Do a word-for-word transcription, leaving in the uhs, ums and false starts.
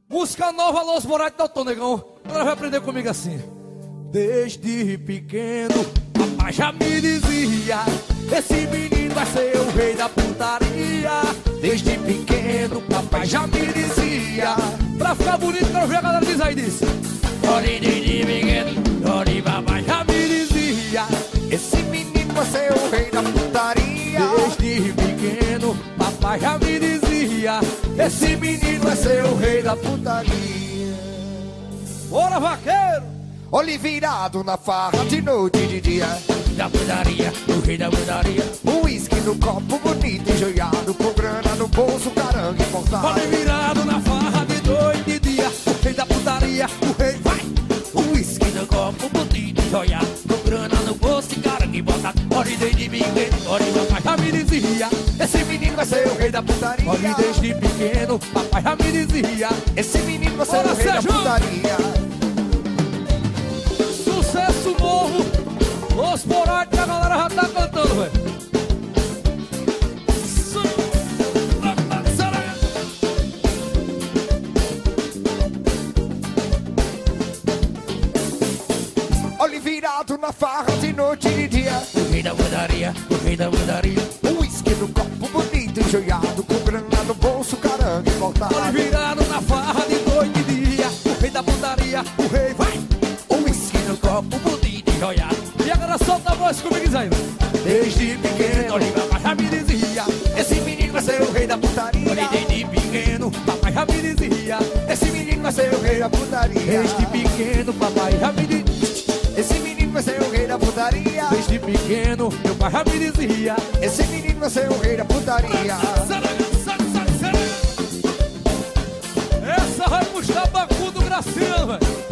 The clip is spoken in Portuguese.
Música nova, Los Moraes, doutor Negão. Agora vai aprender comigo assim. Desde pequeno, papai já me dizia: esse menino vai ser o rei da putaria. Desde pequeno, papai já me dizia. Pra ficar bonito, quero ver a galera diz aí, diz. Olha, desde pequeno, olha, papai já me dizia: esse menino vai ser o rei da putaria. Desde pequeno, papai já me dizia: esse menino vai ser o rei da putaria. Bora, vaqueiro! Olhe virado na farra de noite e de dia, Da putaria, o rei da putaria. um uísque no copo bonito e joiado, com grana no bolso, carangue importado. Olha virado na farra de noite e dia, o rei da putaria, o rei vai. O uísque no copo bonito e joiado, com grana no bolso e carangue importado. Olha desde pequeno, olha papai já me dizia: esse menino vai ser o rei da putaria. olha desde pequeno, papai já me dizia: esse menino vai ser Bora, o rei Sérgio! da putaria. Sucesso novo, Los Moraes, que a galera já tá cantando, velho. Olhe virado na farra de noite e de dia, O rei da putaria, o rei da putaria. um uísque no copo bonito e joiado, com grana no bolso, carangue importado. Olha virado na farra de noite e dia, o rei da putaria, o rei vai. O uísque no copo bonito e joiado. E agora solta a voz comigo, Isaías. Desde pequeno, Olha, papai já me dizia: esse menino vai ser o rei da putaria. olha, desde pequeno, papai já me dizia: Esse menino vai ser o rei da putaria. desde pequeno, papai já me dizia. Esse menino vai ser o rei da putaria. Desde pequeno, meu pai já me dizia: Esse menino vai ser o rei da putaria. essa vai puxar Bacu do Graciano, velho.